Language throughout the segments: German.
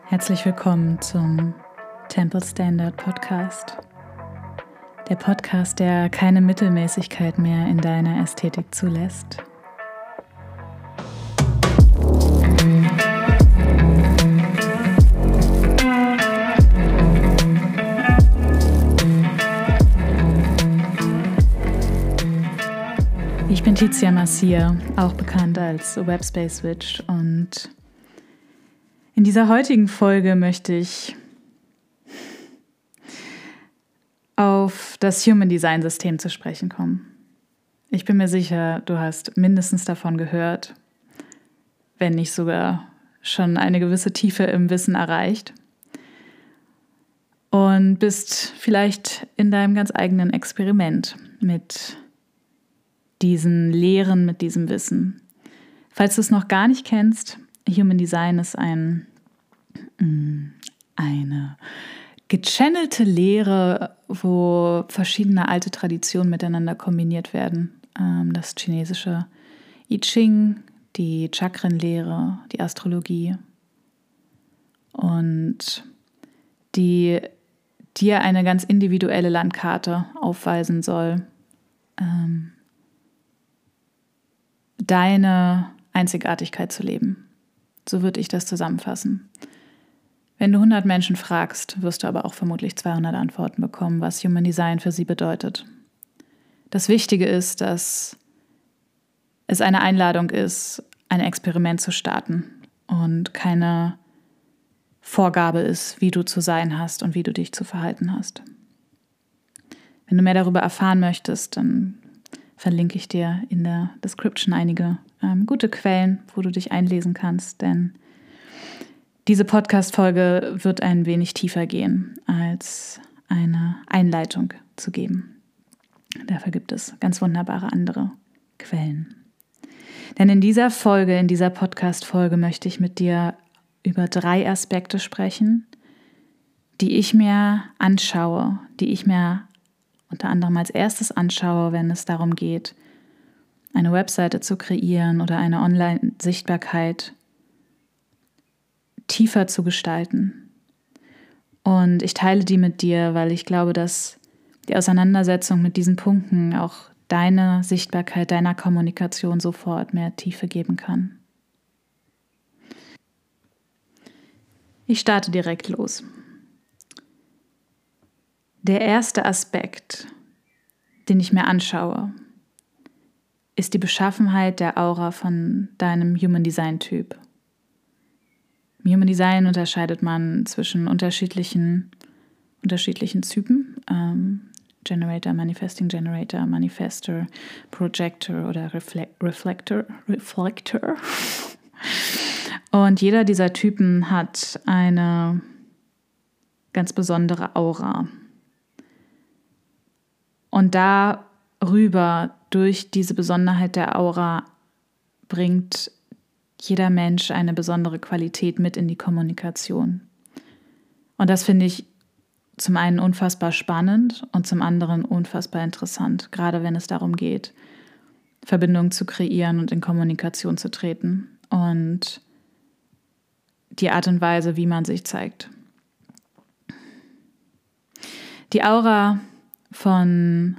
Herzlich willkommen zum Temple Standard Podcast. Der Podcast, der keine Mittelmäßigkeit mehr in deiner Ästhetik zulässt. Ich bin Tizia Marcia, auch bekannt als Webspace Witch, und in dieser heutigen Folge möchte ich auf das Human Design System zu sprechen kommen. Ich bin mir sicher, du hast mindestens davon gehört, wenn nicht sogar schon eine gewisse Tiefe im Wissen erreicht und bist vielleicht in deinem ganz eigenen Experiment mit diesen Lehren, mit diesem Wissen. Falls du es noch gar nicht kennst, Human Design ist eine gechannelte Lehre, wo verschiedene alte Traditionen miteinander kombiniert werden. Das chinesische I Ching, die Chakrenlehre, die Astrologie, und die dir eine ganz individuelle Landkarte aufweisen soll, deine Einzigartigkeit zu leben. So würde ich das zusammenfassen. Wenn du 100 Menschen fragst, wirst du aber auch vermutlich 200 Antworten bekommen, was Human Design für sie bedeutet. Das Wichtige ist, dass es eine Einladung ist, ein Experiment zu starten und keine Vorgabe ist, wie du zu sein hast und wie du dich zu verhalten hast. Wenn du mehr darüber erfahren möchtest, dann verlinke ich dir in der Description einige gute Quellen, wo du dich einlesen kannst, denn diese Podcast-Folge wird ein wenig tiefer gehen, als eine Einleitung zu geben. Dafür gibt es ganz wunderbare andere Quellen. Denn in dieser Folge, in dieser Podcast-Folge möchte ich mit dir über 3 Aspekte sprechen, die ich mir anschaue, die ich mir unter anderem als erstes anschaue, wenn es darum geht, eine Webseite zu kreieren oder eine Online-Sichtbarkeit tiefer zu gestalten. Und ich teile die mit dir, weil ich glaube, dass die Auseinandersetzung mit diesen Punkten auch deine Sichtbarkeit, deiner Kommunikation sofort mehr Tiefe geben kann. Ich starte direkt los. Der erste Aspekt, den ich mir anschaue, ist die Beschaffenheit der Aura von deinem Human Design Typ. Im Human Design unterscheidet man zwischen unterschiedlichen Typen, Generator, Manifesting Generator, Manifestor, Projector oder Reflector. Und jeder dieser Typen hat eine ganz besondere Aura. Und darüber, durch diese Besonderheit der Aura, bringt jeder Mensch eine besondere Qualität mit in die Kommunikation. Und das finde ich zum einen unfassbar spannend und zum anderen unfassbar interessant, gerade wenn es darum geht, Verbindungen zu kreieren und in Kommunikation zu treten und die Art und Weise, wie man sich zeigt. Die Aura von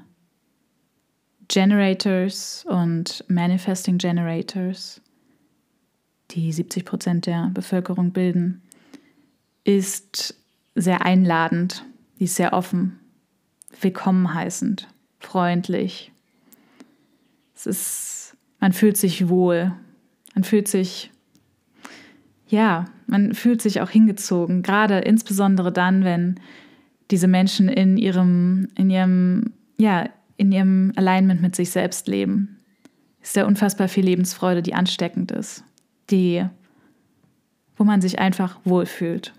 Generators und Manifesting Generators, die 70% der Bevölkerung bilden, ist sehr einladend, die ist sehr offen, willkommen heißend, freundlich. Man fühlt sich wohl, man fühlt sich auch hingezogen, gerade insbesondere dann, wenn diese Menschen in ihrem Alignment mit sich selbst leben. Ist ja unfassbar viel Lebensfreude, die ansteckend ist, wo man sich einfach wohlfühlt.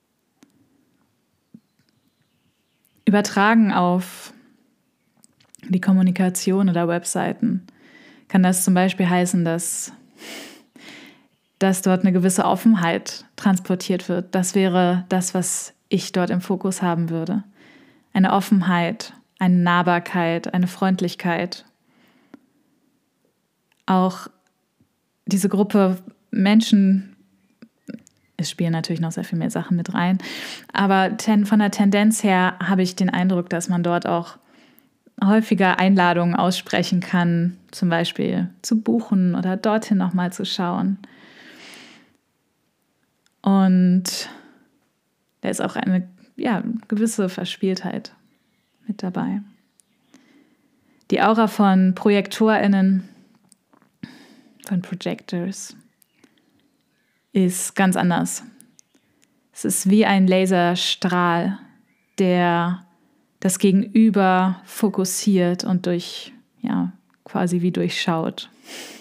Übertragen auf die Kommunikation oder Webseiten kann das zum Beispiel heißen, dass dort eine gewisse Offenheit transportiert wird. Das wäre das, was ich dort im Fokus haben würde. Eine Offenheit, eine Nahbarkeit, eine Freundlichkeit. Auch diese Gruppe Menschen Es spielen natürlich noch sehr viel mehr Sachen mit rein. Aber von der Tendenz her habe ich den Eindruck, dass man dort auch häufiger Einladungen aussprechen kann, zum Beispiel zu buchen oder dorthin nochmal zu schauen. Und da ist auch eine gewisse Verspieltheit mit dabei. Die Aura von ProjektorInnen, von Projectors, ist ganz anders. Es ist wie ein Laserstrahl, der das Gegenüber fokussiert und quasi wie durchschaut.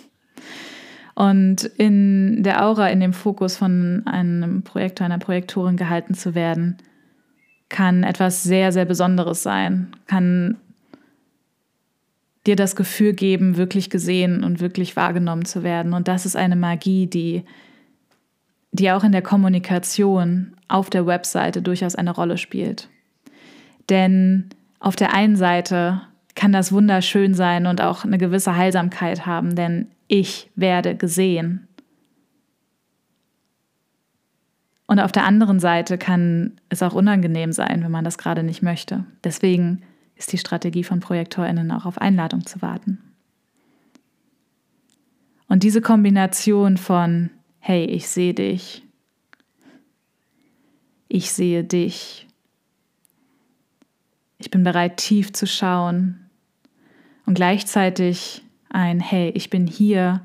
Und in der Aura, in dem Fokus von einem Projektor, einer Projektorin gehalten zu werden, kann etwas sehr, sehr Besonderes sein, kann dir das Gefühl geben, wirklich gesehen und wirklich wahrgenommen zu werden. Und das ist eine Magie, die auch in der Kommunikation auf der Webseite durchaus eine Rolle spielt. Denn auf der einen Seite kann das wunderschön sein und auch eine gewisse Heilsamkeit haben, denn ich werde gesehen. Und auf der anderen Seite kann es auch unangenehm sein, wenn man das gerade nicht möchte. Deswegen ist die Strategie von ProjektorInnen auch auf Einladung zu warten. Und diese Kombination von hey, ich sehe dich, ich sehe dich, ich bin bereit, tief zu schauen und gleichzeitig ein hey, ich bin hier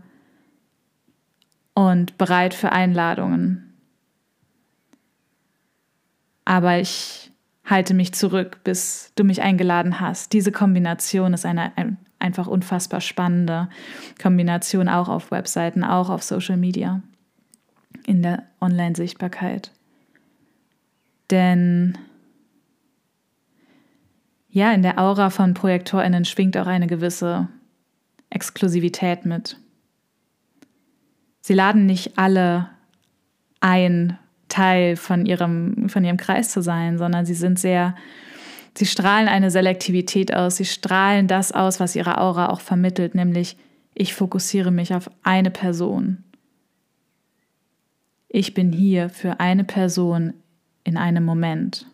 und bereit für Einladungen. Aber ich halte mich zurück, bis du mich eingeladen hast. Diese Kombination ist eine einfach unfassbar spannende Kombination, auch auf Webseiten, auch auf Social Media, in der Online-Sichtbarkeit. Denn ja, in der Aura von ProjektorInnen schwingt auch eine gewisse Exklusivität mit. Sie laden nicht alle ein, Teil von ihrem Kreis zu sein, sondern sie strahlen eine Selektivität aus, sie strahlen das aus, was ihre Aura auch vermittelt, nämlich ich fokussiere mich auf eine Person. Ich bin hier für eine Person in einem Moment.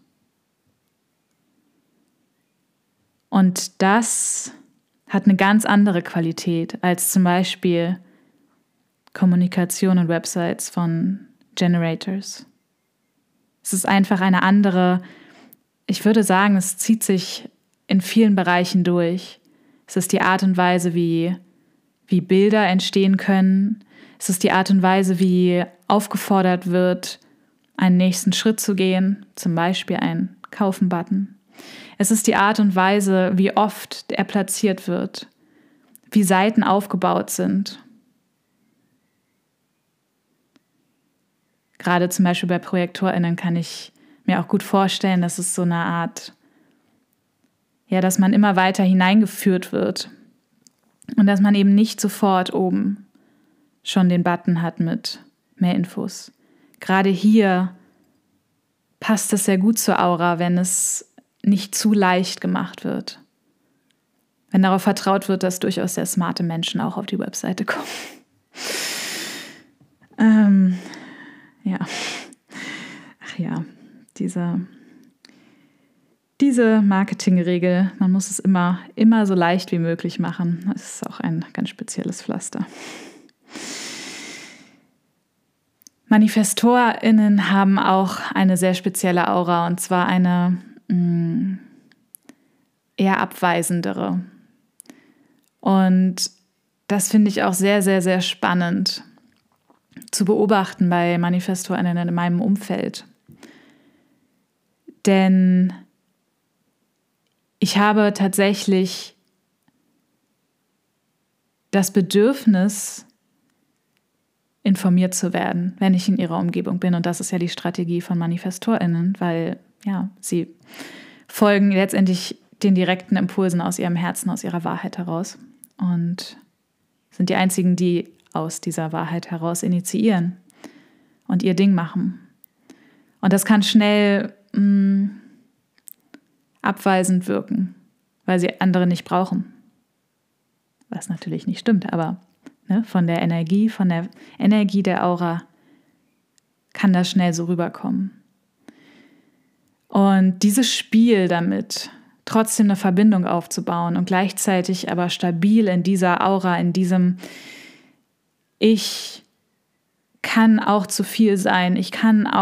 Und das hat eine ganz andere Qualität als zum Beispiel Kommunikation und Websites von Generators. Es ist einfach eine andere, ich würde sagen, es zieht sich in vielen Bereichen durch. Es ist die Art und Weise, wie Bilder entstehen können. Es ist die Art und Weise, wie aufgefordert wird, einen nächsten Schritt zu gehen, zum Beispiel ein Kaufen-Button. Es ist die Art und Weise, wie oft er platziert wird, wie Seiten aufgebaut sind. Gerade zum Beispiel bei ProjektorInnen kann ich mir auch gut vorstellen, dass es so eine Art, dass man immer weiter hineingeführt wird und dass man eben nicht sofort oben schon den Button hat mit mehr Infos. Gerade hier passt es sehr gut zur Aura, wenn es nicht zu leicht gemacht wird. Wenn darauf vertraut wird, dass durchaus sehr smarte Menschen auch auf die Webseite kommen. Diese Marketingregel, man muss es immer so leicht wie möglich machen. Das ist auch ein ganz spezielles Pflaster. ManifestorInnen haben auch eine sehr spezielle Aura, und zwar eine eher abweisendere. Und das finde ich auch sehr, sehr, sehr spannend zu beobachten bei ManifestorInnen in meinem Umfeld. Denn ich habe tatsächlich das Bedürfnis, informiert zu werden, wenn ich in ihrer Umgebung bin. Und das ist ja die Strategie von ManifestorInnen, weil sie folgen letztendlich den direkten Impulsen aus ihrem Herzen, aus ihrer Wahrheit heraus und sind die einzigen, die aus dieser Wahrheit heraus initiieren und ihr Ding machen. Und das kann schnell abweisend wirken, weil sie andere nicht brauchen. Was natürlich nicht stimmt, aber von der Energie der Aura kann das schnell so rüberkommen. Und dieses Spiel damit, trotzdem eine Verbindung aufzubauen und gleichzeitig aber stabil in dieser Aura, in diesem Ich kann auch zu viel sein, ich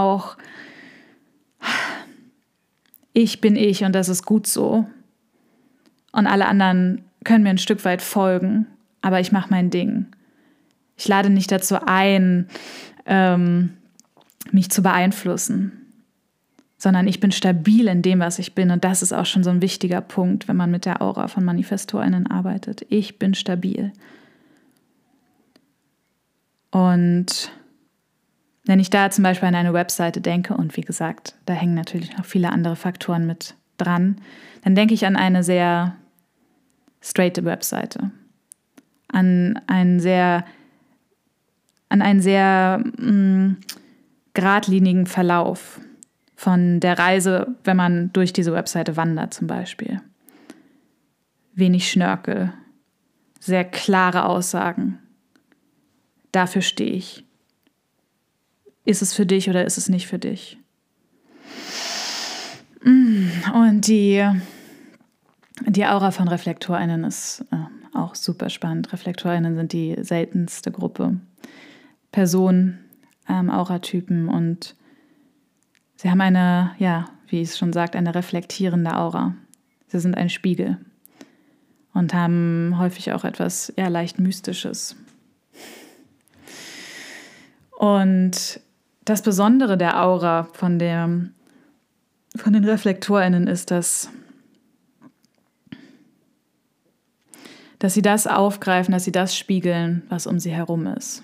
bin ich und das ist gut so. Und alle anderen können mir ein Stück weit folgen, aber ich mache mein Ding. Ich lade nicht dazu ein, mich zu beeinflussen, sondern ich bin stabil in dem, was ich bin. Und das ist auch schon so ein wichtiger Punkt, wenn man mit der Aura von ManifestorInnen arbeitet. Ich bin stabil. Und wenn ich da zum Beispiel an eine Webseite denke, und wie gesagt, da hängen natürlich noch viele andere Faktoren mit dran, dann denke ich an eine sehr straighte Webseite, an einen sehr geradlinigen Verlauf von der Reise, wenn man durch diese Webseite wandert zum Beispiel. Wenig Schnörkel, sehr klare Aussagen. Dafür stehe ich. Ist es für dich oder ist es nicht für dich? Und die Aura von ReflektorInnen ist auch super spannend. ReflektorInnen sind die seltenste Gruppe Personen, Auratypen, und sie haben eine, wie es schon sagt, eine reflektierende Aura. Sie sind ein Spiegel und haben häufig auch etwas leicht Mystisches. Und das Besondere der Aura von den ReflektorInnen ist, dass sie das aufgreifen, dass sie das spiegeln, was um sie herum ist.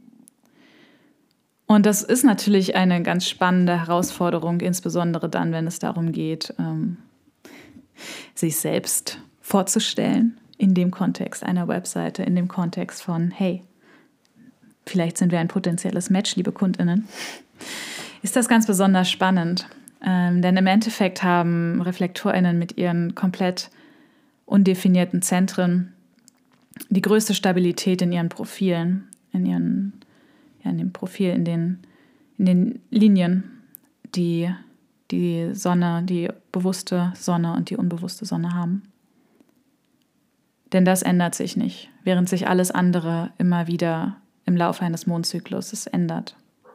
Und das ist natürlich eine ganz spannende Herausforderung, insbesondere dann, wenn es darum geht, sich selbst vorzustellen in dem Kontext einer Webseite, in dem Kontext von, hey, vielleicht sind wir ein potenzielles Match, liebe KundInnen. Ist das ganz besonders spannend, denn im Endeffekt haben ReflektorInnen mit ihren komplett undefinierten Zentren die größte Stabilität in ihren Profilen, in dem Profil, in den Linien, die Sonne, die bewusste Sonne und die unbewusste Sonne haben. Denn das ändert sich nicht, während sich alles andere immer wieder im Laufe eines Mondzykluses ändert.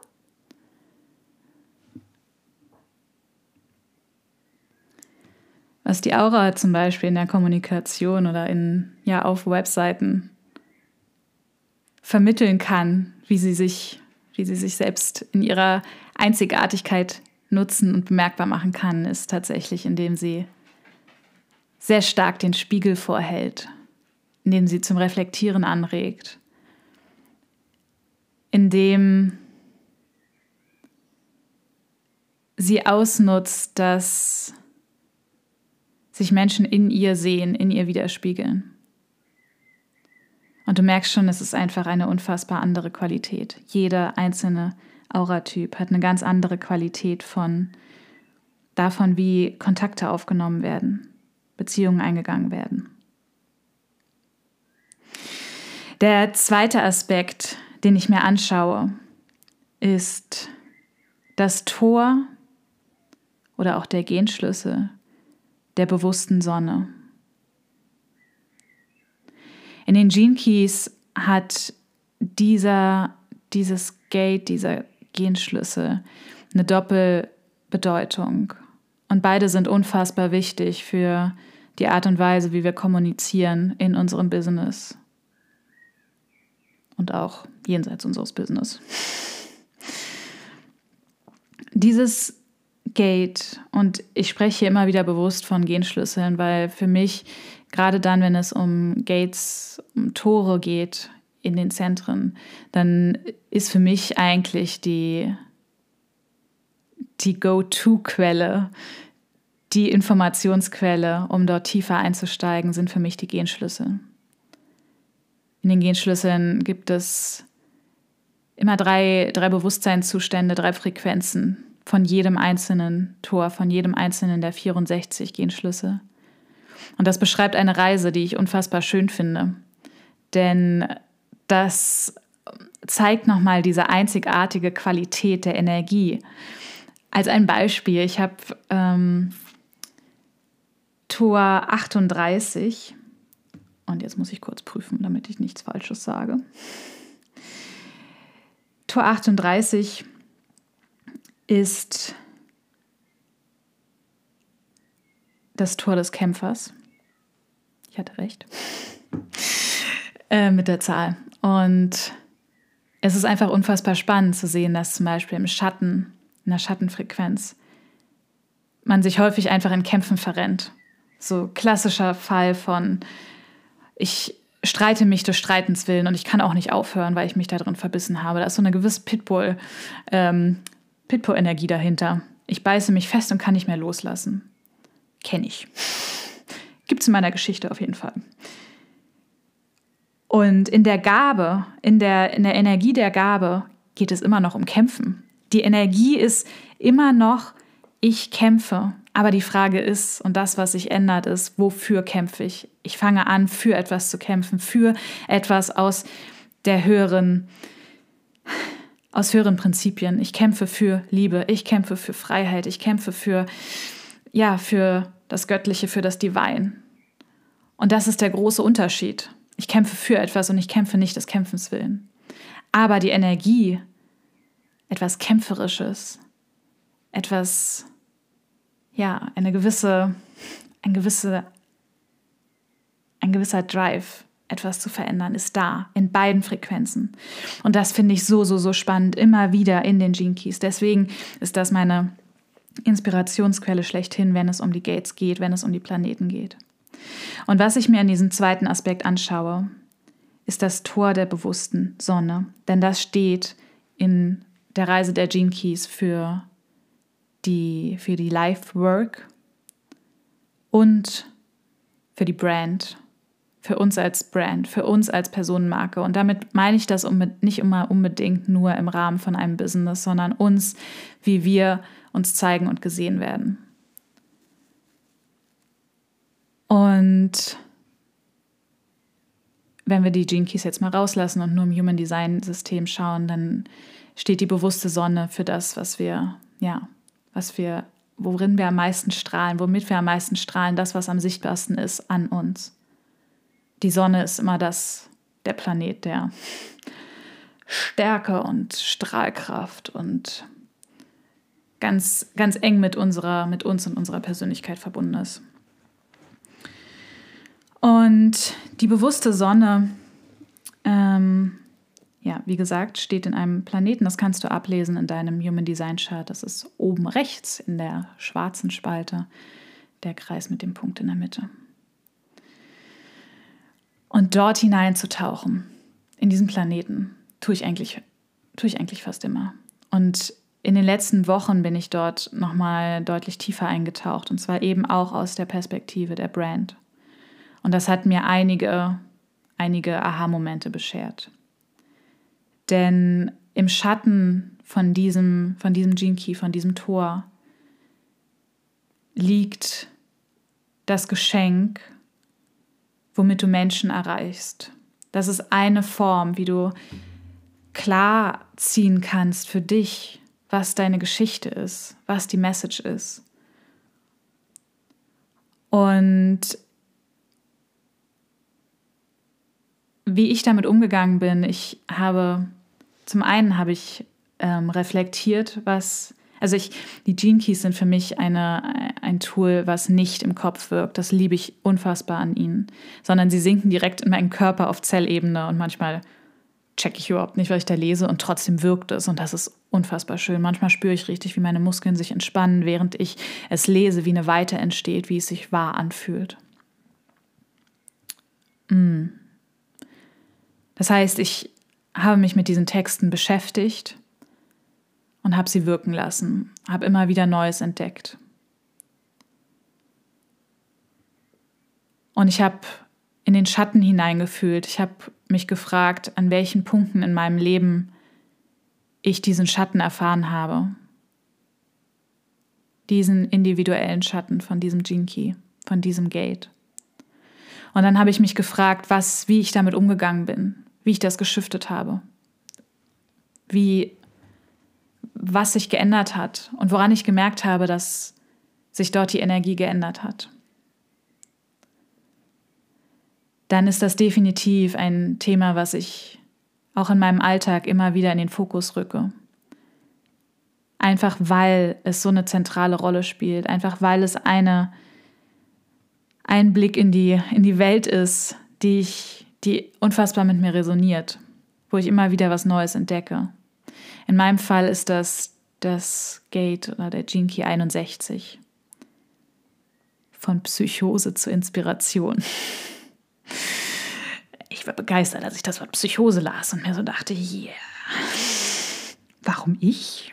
Was die Aura zum Beispiel in der Kommunikation oder auf Webseiten vermitteln kann, wie sie sich selbst in ihrer Einzigartigkeit nutzen und bemerkbar machen kann, ist tatsächlich, indem sie sehr stark den Spiegel vorhält, indem sie zum Reflektieren anregt, indem sie ausnutzt, dass sich Menschen in ihr sehen, in ihr widerspiegeln. Und du merkst schon, es ist einfach eine unfassbar andere Qualität. Jeder einzelne Auratyp hat eine ganz andere Qualität davon, wie Kontakte aufgenommen werden, Beziehungen eingegangen werden. Der zweite Aspekt, den ich mir anschaue, ist das Tor oder auch der Genschlüssel der bewussten Sonne. In den Gene Keys hat dieses Gate, dieser Genschlüssel, eine Doppelbedeutung. Und beide sind unfassbar wichtig für die Art und Weise, wie wir kommunizieren in unserem Business. Und auch jenseits unseres Business. Dieses Gate, und ich spreche hier immer wieder bewusst von Genschlüsseln, weil für mich, gerade dann, wenn es um Gates, um Tore geht in den Zentren, dann ist für mich eigentlich die Go-To-Quelle, die Informationsquelle, um dort tiefer einzusteigen, sind für mich die Genschlüssel. In den Genschlüsseln gibt es immer drei Bewusstseinszustände, 3 Frequenzen von jedem einzelnen Tor, von jedem einzelnen der 64 Genschlüssel. Und das beschreibt eine Reise, die ich unfassbar schön finde. Denn das zeigt nochmal diese einzigartige Qualität der Energie. Als ein Beispiel, ich habe Tor 38, und jetzt muss ich kurz prüfen, damit ich nichts Falsches sage. Tor 38 ist das Tor des Kämpfers. Ich hatte recht. Mit der Zahl. Und es ist einfach unfassbar spannend zu sehen, dass zum Beispiel im Schatten, in der Schattenfrequenz, man sich häufig einfach in Kämpfen verrennt. So klassischer Fall von, ich streite mich des Streitens willen und ich kann auch nicht aufhören, weil ich mich da drin verbissen habe. Da ist so eine gewisse Pitbull-Energie dahinter. Ich beiße mich fest und kann nicht mehr loslassen. Kenne ich. Gibt es in meiner Geschichte auf jeden Fall. Und in der Gabe, in der Energie der Gabe geht es immer noch um Kämpfen. Die Energie ist immer noch, ich kämpfe. Aber die Frage ist, und das, was sich ändert, ist, wofür kämpfe ich? Ich fange an, für etwas zu kämpfen, für etwas aus höheren Prinzipien. Ich kämpfe für Liebe, ich kämpfe für Freiheit, ich kämpfe für das Göttliche, für das Divine. Und das ist der große Unterschied. Ich kämpfe für etwas und ich kämpfe nicht des Kämpfens willen. Aber die Energie, etwas Kämpferisches, etwas, ein gewisser Drive, etwas zu verändern, ist da, in beiden Frequenzen. Und das finde ich so spannend, immer wieder in den Gene Keys. Deswegen ist das meine Inspirationsquelle schlechthin, wenn es um die Gates geht, wenn es um die Planeten geht. Und was ich mir in diesem zweiten Aspekt anschaue, ist das Tor der bewussten Sonne. Denn das steht in der Reise der Gene Keys für die Life Work und für die Brand, für uns als Brand, für uns als Personenmarke. Und damit meine ich das nicht immer unbedingt nur im Rahmen von einem Business, sondern uns, wie wir uns zeigen und gesehen werden. Und wenn wir die Gene Keys jetzt mal rauslassen und nur im Human Design System schauen, dann steht die bewusste Sonne für das, worin wir am meisten strahlen, womit wir am meisten strahlen, das, was am sichtbarsten ist an uns. Die Sonne ist immer der Planet, der Stärke und Strahlkraft und ganz, ganz eng mit uns und unserer Persönlichkeit verbunden ist. Und die bewusste Sonne, wie gesagt, steht in einem Planeten. Das kannst du ablesen in deinem Human Design Chart. Das ist oben rechts in der schwarzen Spalte, der Kreis mit dem Punkt in der Mitte. Und dort hineinzutauchen, in diesen Planeten, tue ich eigentlich fast immer. Und in den letzten Wochen bin ich dort nochmal deutlich tiefer eingetaucht. Und zwar eben auch aus der Perspektive der Brand. Und das hat mir einige Aha-Momente beschert. Denn im Schatten von diesem Gene Key, von diesem Tor, liegt das Geschenk, womit du Menschen erreichst. Das ist eine Form, wie du klar ziehen kannst für dich, was deine Geschichte ist, was die Message ist. Und wie ich damit umgegangen bin, zum einen habe ich reflektiert, die Gene Keys sind für mich ein Tool, was nicht im Kopf wirkt. Das liebe ich unfassbar an ihnen, sondern sie sinken direkt in meinen Körper auf Zellebene und manchmal checke ich überhaupt nicht, was ich da lese und trotzdem wirkt es und das ist unfassbar schön. Manchmal spüre ich richtig, wie meine Muskeln sich entspannen, während ich es lese, wie eine Weite entsteht, wie es sich wahr anfühlt. Das heißt, ich habe mich mit diesen Texten beschäftigt und habe sie wirken lassen, habe immer wieder Neues entdeckt. Und ich habe in den Schatten hineingefühlt. Ich habe mich gefragt, an welchen Punkten in meinem Leben ich diesen Schatten erfahren habe. Diesen individuellen Schatten von diesem Gene Key, von diesem Gate. Und dann habe ich mich gefragt, wie ich damit umgegangen bin, wie ich das geschiftet habe. was sich geändert hat und woran ich gemerkt habe, dass sich dort die Energie geändert hat, dann ist das definitiv ein Thema, was ich auch in meinem Alltag immer wieder in den Fokus rücke. Einfach weil es so eine zentrale Rolle spielt, einfach weil es ein Blick in die Welt ist, die unfassbar mit mir resoniert, wo ich immer wieder was Neues entdecke. In meinem Fall ist das Gate oder der Gene Key 61. Von Psychose zur Inspiration. Ich war begeistert, als ich das Wort Psychose las und mir so dachte, yeah, warum ich?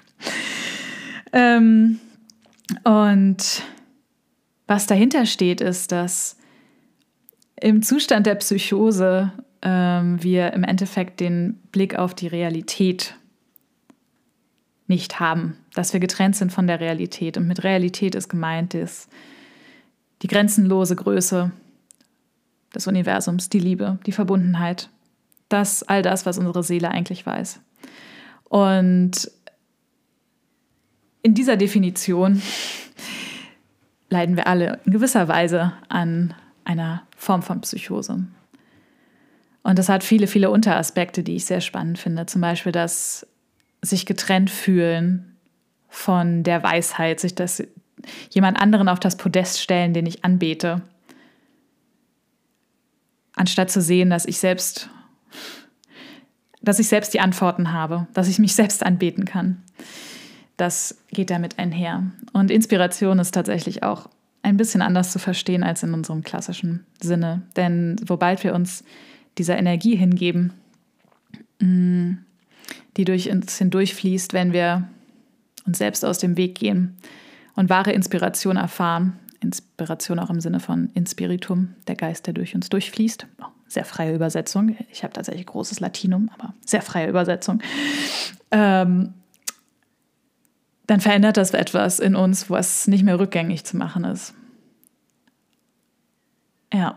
Und was dahinter steht, ist, dass im Zustand der Psychose wir im Endeffekt den Blick auf die Realität nicht haben, dass wir getrennt sind von der Realität. Und mit Realität ist gemeint, die grenzenlose Größe des Universums, die Liebe, die Verbundenheit, all das, was unsere Seele eigentlich weiß. Und in dieser Definition leiden wir alle in gewisser Weise an einer Form von Psychose. Und das hat viele, viele Unteraspekte, die ich sehr spannend finde. Zum Beispiel das sich getrennt fühlen von der Weisheit, sich das jemand anderen auf das Podest stellen, den ich anbete, anstatt zu sehen, dass ich selbst die Antworten habe, dass ich mich selbst anbeten kann. Das geht damit einher. Und Inspiration ist tatsächlich auch ein bisschen anders zu verstehen als in unserem klassischen Sinne. Denn sobald wir uns dieser Energie hingeben, die durch uns hindurchfließt, wenn wir uns selbst aus dem Weg gehen und wahre Inspiration erfahren, Inspiration auch im Sinne von Inspiritum, der Geist, der durch uns durchfließt, sehr freie Übersetzung, ich habe tatsächlich großes Latinum, aber sehr freie Übersetzung, dann verändert das etwas in uns, was nicht mehr rückgängig zu machen ist. Ja.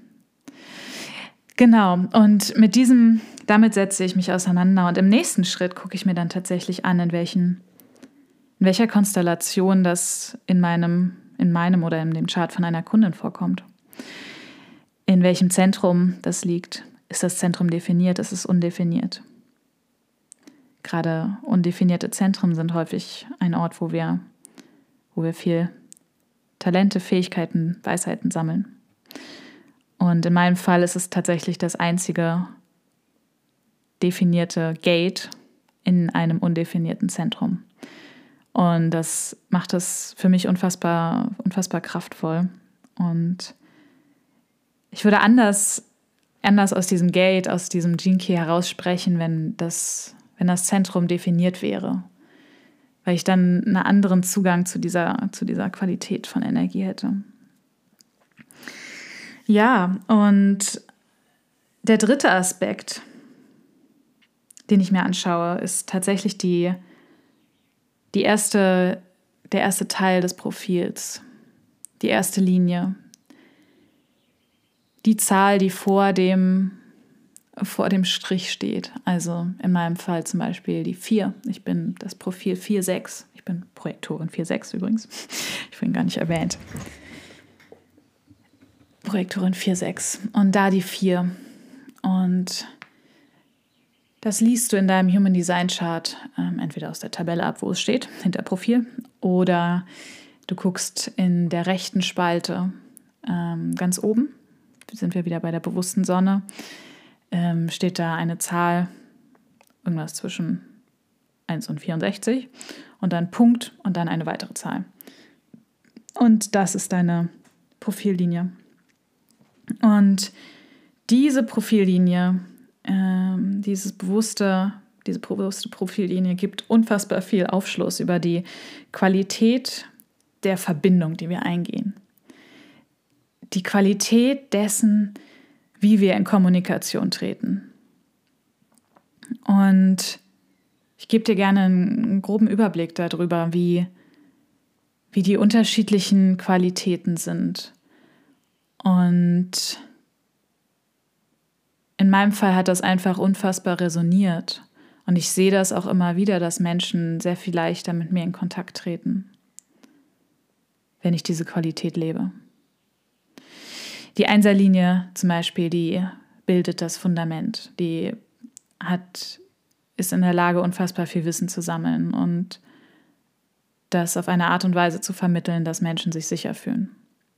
Genau, und damit setze ich mich auseinander und im nächsten Schritt gucke ich mir dann tatsächlich an, in welcher Konstellation das in meinem oder in dem Chart von einer Kundin vorkommt. In welchem Zentrum das liegt. Ist das Zentrum definiert, ist es undefiniert? Gerade undefinierte Zentren sind häufig ein Ort, wo wir viel Talente, Fähigkeiten, Weisheiten sammeln. Und in meinem Fall ist es tatsächlich das einzige definierte Gate in einem undefinierten Zentrum. Und das macht es für mich unfassbar, unfassbar kraftvoll. Und ich würde anders aus diesem Gate, aus diesem Gene Key heraussprechen, wenn das Zentrum definiert wäre. Weil ich dann einen anderen Zugang zu dieser Qualität von Energie hätte. Ja, und der dritte Aspekt, den ich mir anschaue, ist tatsächlich der erste Teil des Profils, die erste Linie. Die Zahl, die vor dem Strich steht. Also in meinem Fall zum Beispiel die 4. Ich bin das Profil 4-6. Ich bin Projektorin 4-6 übrigens. Ich vorhin gar nicht erwähnt. Projektorin 4-6. Und da die 4. Und das liest du in deinem Human Design Chart entweder aus der Tabelle ab, wo es steht, hinter Profil, oder du guckst in der rechten Spalte ganz oben. Sind wir wieder bei der bewussten Sonne. Steht da eine Zahl, irgendwas zwischen 1 und 64 und dann Punkt und dann eine weitere Zahl. Und das ist deine Profillinie. Und diese Profillinie, diese bewusste Profillinie gibt unfassbar viel Aufschluss über die Qualität der Verbindung, die wir eingehen. Die Qualität dessen, wie wir in Kommunikation treten. Und ich gebe dir gerne einen groben Überblick darüber, wie die unterschiedlichen Qualitäten sind. Und in meinem Fall hat das einfach unfassbar resoniert. Und ich sehe das auch immer wieder, dass Menschen sehr viel leichter mit mir in Kontakt treten, wenn ich diese Qualität lebe. Die Einserlinie zum Beispiel, die bildet das Fundament. Die ist in der Lage, unfassbar viel Wissen zu sammeln und das auf eine Art und Weise zu vermitteln, dass Menschen sich sicher fühlen.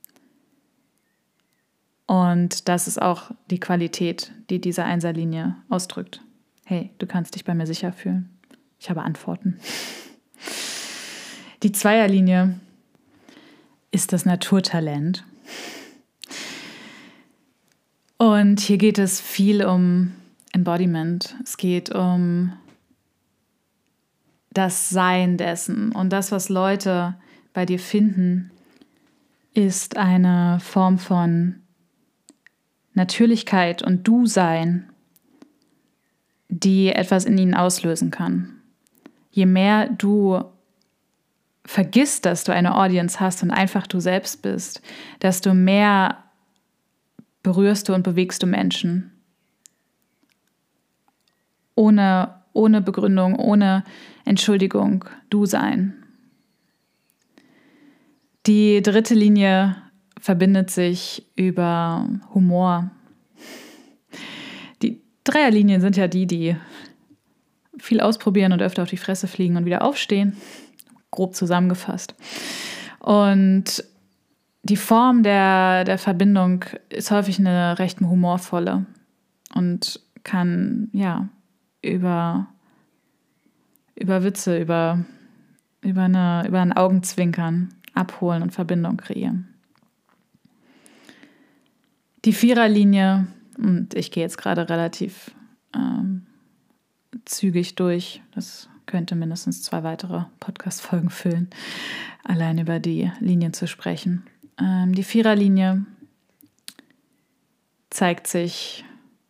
Und das ist auch die Qualität, die diese Einserlinie ausdrückt. Hey, du kannst dich bei mir sicher fühlen. Ich habe Antworten. Die Zweierlinie ist das Naturtalent. Und hier geht es viel um Embodiment. Es geht um das Sein dessen. Und das, was Leute bei dir finden, ist eine Form von Natürlichkeit und Du-Sein, die etwas in ihnen auslösen kann. Je mehr du vergisst, dass du eine Audience hast und einfach du selbst bist, desto mehr berührst du und bewegst du Menschen. Ohne Begründung, ohne Entschuldigung, du sein. Die dritte Linie verbindet sich über Humor. Die Dreierlinien sind ja die viel ausprobieren und öfter auf die Fresse fliegen und wieder aufstehen. Grob zusammengefasst. Und die Form der Verbindung ist häufig eine recht humorvolle und kann über Witze, über ein Augenzwinkern abholen und Verbindung kreieren. Die Viererlinie, und ich gehe jetzt gerade relativ zügig durch, das könnte mindestens 2 weitere Podcast-Folgen füllen, allein über die Linien zu sprechen. Die Viererlinie zeigt sich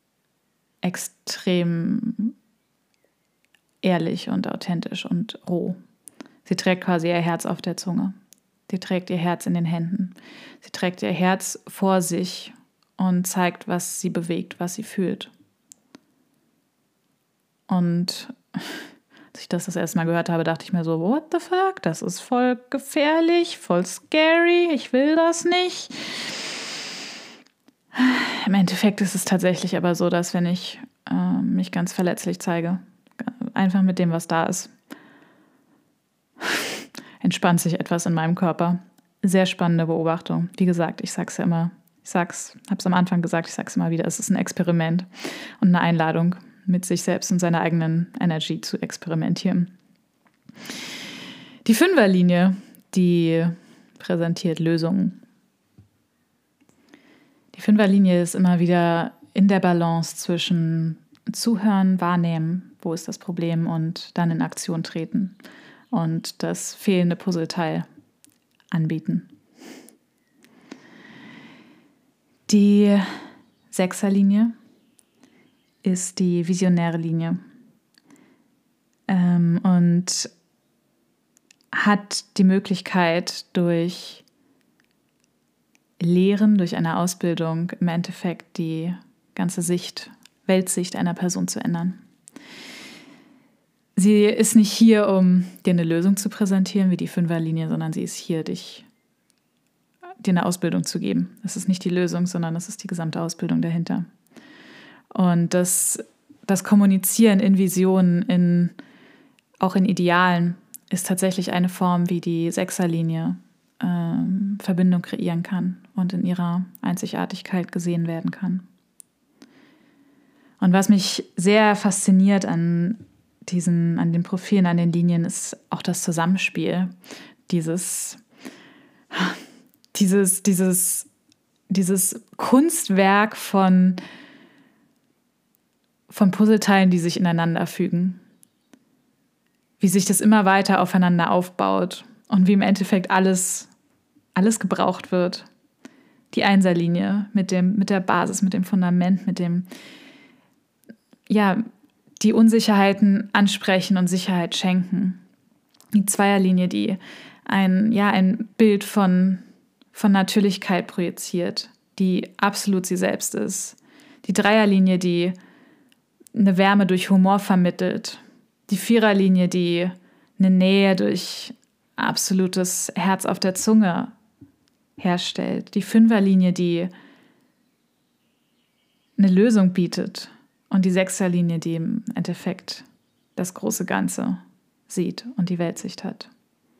extrem ehrlich und authentisch und roh. Sie trägt quasi ihr Herz auf der Zunge. Sie trägt ihr Herz in den Händen. Sie trägt ihr Herz vor sich und zeigt, was sie bewegt, was sie fühlt. Und als ich das erste Mal gehört habe, dachte ich mir so, what the fuck? Das ist voll gefährlich, voll scary, ich will das nicht. Im Endeffekt ist es tatsächlich aber so, dass wenn ich mich ganz verletzlich zeige, einfach mit dem, was da ist, entspannt sich etwas in meinem Körper. Sehr spannende Beobachtung. Wie gesagt, ich sag's ja immer, habe es am Anfang gesagt, ich sag's immer wieder, es ist ein Experiment und eine Einladung, mit sich selbst und seiner eigenen Energy zu experimentieren. Die Fünferlinie, die präsentiert Lösungen. Die Fünferlinie ist immer wieder in der Balance zwischen Zuhören, Wahrnehmen, wo ist das Problem, und dann in Aktion treten und das fehlende Puzzleteil anbieten. Die Sechserlinie ist die visionäre Linie und hat die Möglichkeit, durch Lehren, durch eine Ausbildung im Endeffekt die ganze Weltsicht einer Person zu ändern. Sie ist nicht hier, um dir eine Lösung zu präsentieren wie die Fünferlinie, sondern sie ist hier, dir eine Ausbildung zu geben. Das ist nicht die Lösung, sondern das ist die gesamte Ausbildung dahinter. Und das Kommunizieren in Visionen, auch in Idealen, ist tatsächlich eine Form, wie die Sechserlinie Verbindung kreieren kann und in ihrer Einzigartigkeit gesehen werden kann. Und was mich sehr fasziniert an den Profilen, an den Linien, ist auch das Zusammenspiel. Dieses Kunstwerk von Puzzleteilen, die sich ineinander fügen. Wie sich das immer weiter aufeinander aufbaut und wie im Endeffekt alles gebraucht wird. Die Einserlinie mit der Basis, mit dem Fundament, mit dem, die Unsicherheiten ansprechen und Sicherheit schenken. Die Zweierlinie, die ein Bild von Natürlichkeit projiziert, die absolut sie selbst ist. Die Dreierlinie, die eine Wärme durch Humor vermittelt Die Viererlinie, die eine Nähe durch absolutes Herz auf der Zunge herstellt. Die Fünferlinie, die eine Lösung bietet. Und die Sechserlinie, die im Endeffekt das große Ganze sieht und die Weltsicht hat.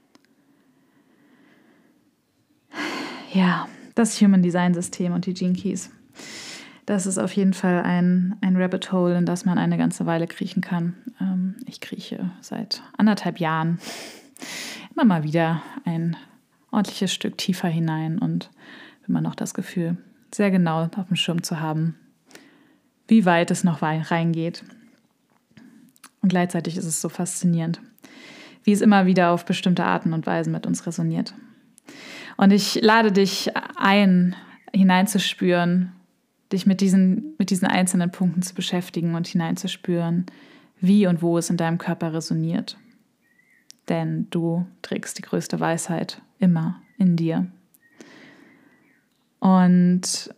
Ja, das Human Design System und die Gene Keys. Das ist auf jeden Fall ein Rabbit Hole, in das man eine ganze Weile kriechen kann. Ich krieche seit 1,5 Jahren immer mal wieder ein ordentliches Stück tiefer hinein und immer noch das Gefühl, sehr genau auf dem Schirm zu haben, wie weit es noch reingeht. Und gleichzeitig ist es so faszinierend, wie es immer wieder auf bestimmte Arten und Weisen mit uns resoniert. Und ich lade dich ein, hineinzuspüren, dich mit diesen einzelnen Punkten zu beschäftigen und hineinzuspüren, wie und wo es in deinem Körper resoniert. Denn du trägst die größte Weisheit immer in dir. Und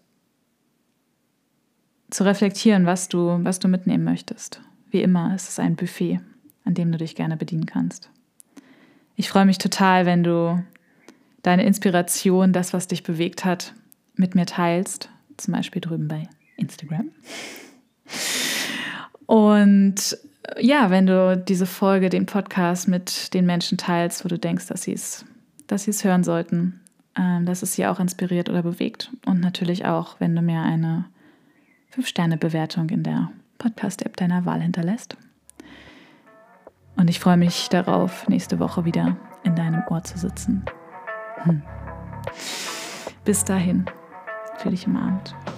zu reflektieren, was du mitnehmen möchtest. Wie immer ist es ein Buffet, an dem du dich gerne bedienen kannst. Ich freue mich total, wenn du deine Inspiration, das, was dich bewegt hat, mit mir teilst. Zum Beispiel drüben bei Instagram. Und ja, wenn du diese Folge, den Podcast mit den Menschen teilst, wo du denkst, dass sie es hören sollten, dass es sie auch inspiriert oder bewegt. Und natürlich auch, wenn du mir eine 5-Sterne-Bewertung in der Podcast-App deiner Wahl hinterlässt. Und ich freue mich darauf, nächste Woche wieder in deinem Ohr zu sitzen. Bis dahin, fühl dich umarmt.